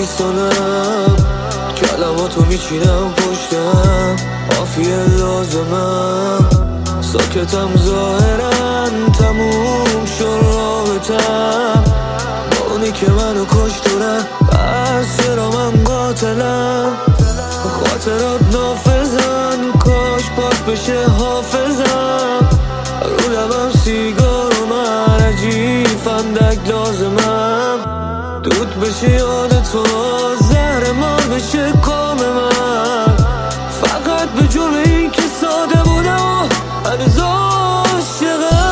خیسانم، کلماتو میچینم پشتم، عافیه لازمم، ساکتم ظاهرا، تموم شد رابطم با اونی که منو کشت و رفت. بس چرا من قاتلم، خاطرات نافذن، کاش پاک بشه حافظم، رو لبم سیگار و من عجیب فندک لازمم، دود بشه یاد تو، زهر مار بشه کام من، فقط به جرم این که ساده بودم و هنوز عاشقم.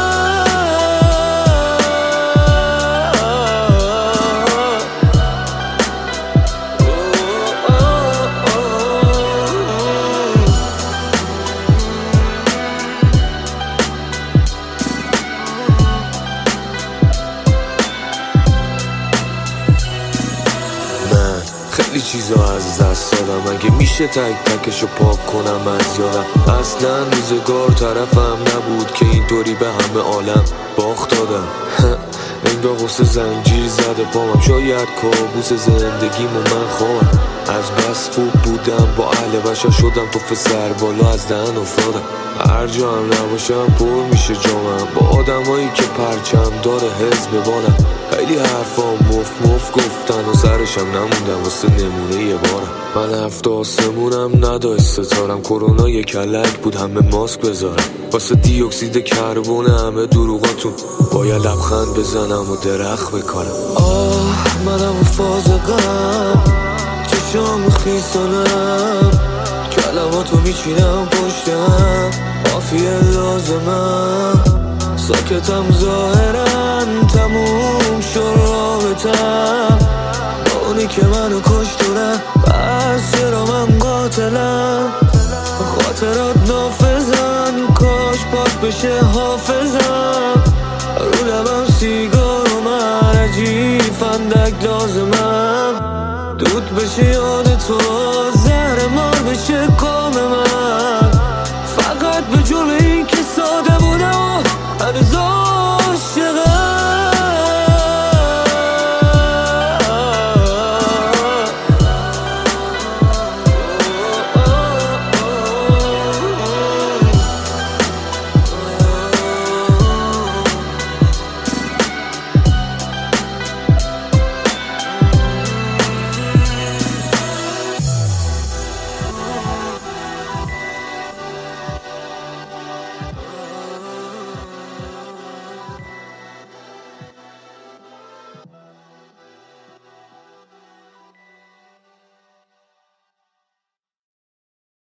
خیلی چیزا از دست دادم، اگه میشه تک تکشو پاک کنم از یادم. اصلا روزگار طرفم نبود که اینطوری به همه عالم باخت دادم. انگار غصه زنجیر زده پامم، شاید کابوس زندگیمو من خوابم. از بس خوب بودم با اهل بشر، شدم توف سر بالا از دهن افتادم. هر جا هم نباشم پر میشه جامم با آدمایی که پرچم داره حزب بالم. خیلی حرفام مف گفتن و سرشم نموندم واسه نمونه یه بارم. من هفت آسمونم نداشت ستارم، کرونا یه کلک بود همه ماسک بذارم. واسه دی اکسید کربن همه دروغاتون باید لبخند بزنم و درخت بکارم. منم و فازقم، چشام خیسانم، کلماتو میچینم پشتم، عافیه لازمم، ساکتم ظاهرا، تموم شد رابطم با اونی که منو کشت و رفت. بس چرا من قاتلم، خاطرات نافذن، کاش پاک بشه حافظم، رو لبم سیگار و من عجیب فندک لازمم، دود بشه